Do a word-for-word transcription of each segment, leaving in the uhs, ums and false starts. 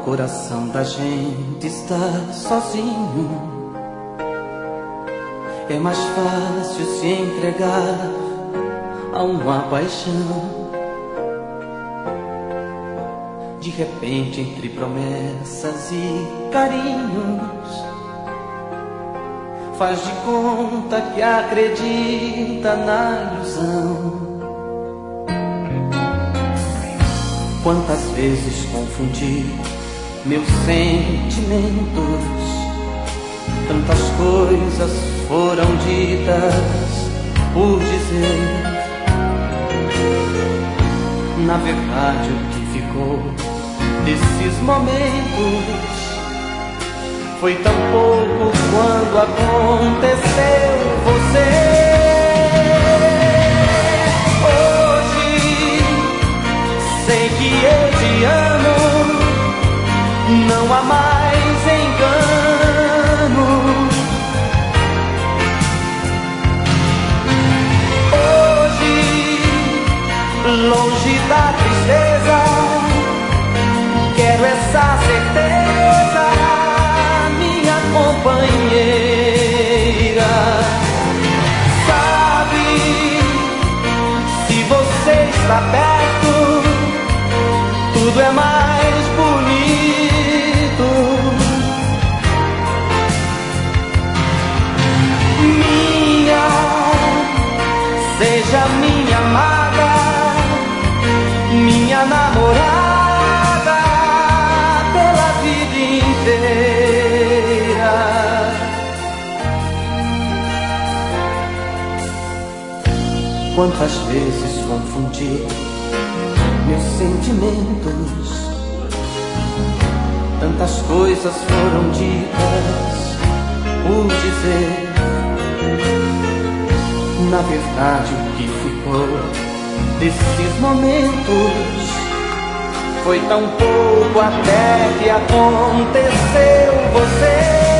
coração da gente está sozinho, é mais fácil se entregar a uma paixão. De repente, entre promessas e carinhos, faz de conta que acredita na ilusão. Quantas vezes confundi meus sentimentos, tantas coisas foram ditas por dizer. Na verdade, o que ficou desses momentos foi tão pouco quando aconteceu você. Hoje sei que eu te amo, não há mais engano. Hoje, longe da tristeza, quero essa certeza, minha companheira. Sabe, se você está perto, tudo é mais bonito. Minha, seja minha amada, minha namorada pela vida inteira. Quantas vezes confundi meus sentimentos, tantas coisas foram ditas por dizer. Na verdade, o que ficou desses momentos foi tão pouco até que aconteceu você.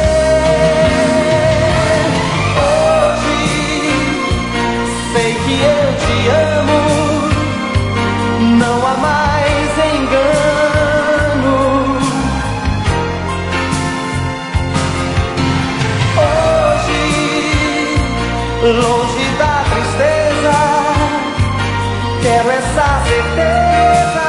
Hoje sei que eu te amo, não há mais engano. Hoje, longe da tristeza, quero essa certeza,